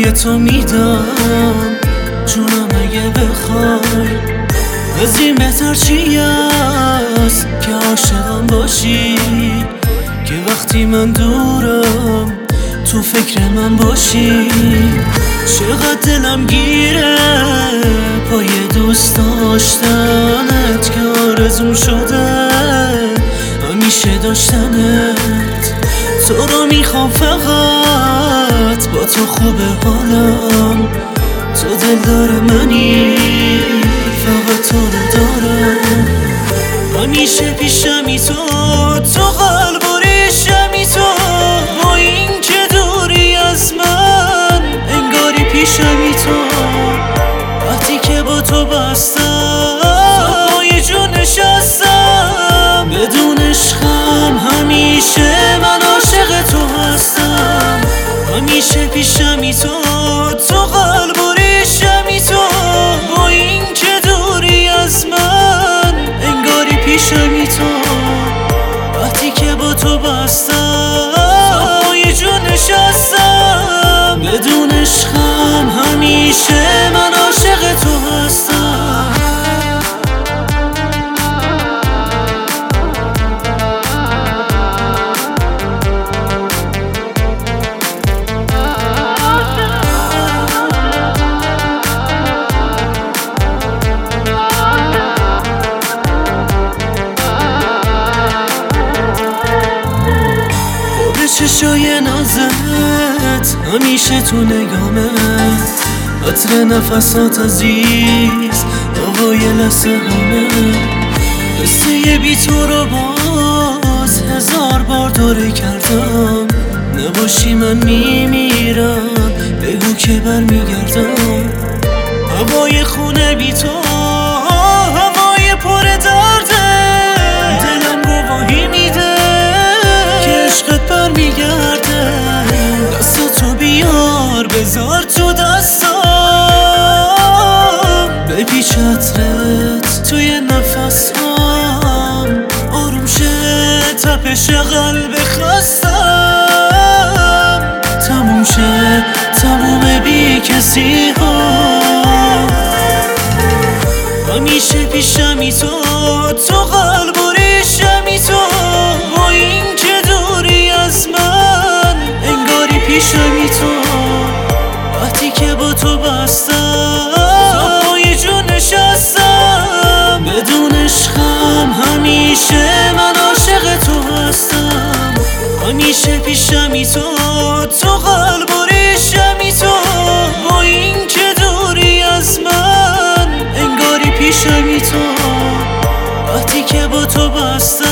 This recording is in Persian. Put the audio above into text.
برای تو میدم جونم اگه بخوای. از این بهتر چی است که عاشقم باشی، که وقتی من دورم تو فکر من باشی. چقدر دلم گیره پای دوست داشتنت، که آرزوم شده همیشه داشتنت. تو رو میخوام فقط با تو خوبه حالم، تو دلدار منی فقط تو رو دارم. همیشه پیشمی تو قلب و ریشمی تو، با این که دوری از من انگاری پیشمی تو. وقتی که با تو بستم پای جون نشستم، بدون عشقم همیشه من عاشق تو هستم. همیشه پیشمی تو قلب و ریشمی تو، با این که دوری از من انگاری پیشمی تو. وقتی که با تو بستم پای جون نشستم، بدون عشقم همیشه من عاشق تو هستم. چشای نازت همیشه تو نگامت، عطر نفسات عزیز هوای لحظه همه. قصه بی تو رو باز هزار بار دوره کردم، نباشی من میمیرم بگو که برمیگردم. هوای خونه بی تو هوای پر درده، دلم گواهی میده که عشقت برمیگرده. دستاتو بیار بذار تو دستام، بپیچ عطرت توی نفسام، آروم شه تپش قلب خستم، تموم شه تموم بی کسی ها. همیشه پیشمی تو قلب و ریشمی تو، با این که دوری از من انگاری پیشمی تو. وقتی که با تو بستم پای جون نشستم، بدون عشقم همیشه من عاشق تو هستم. همیشه پیشمی تو قلب و ریشمی تو، با این که دوری از من انگاری پیشمی تو. وقتی که با تو بستم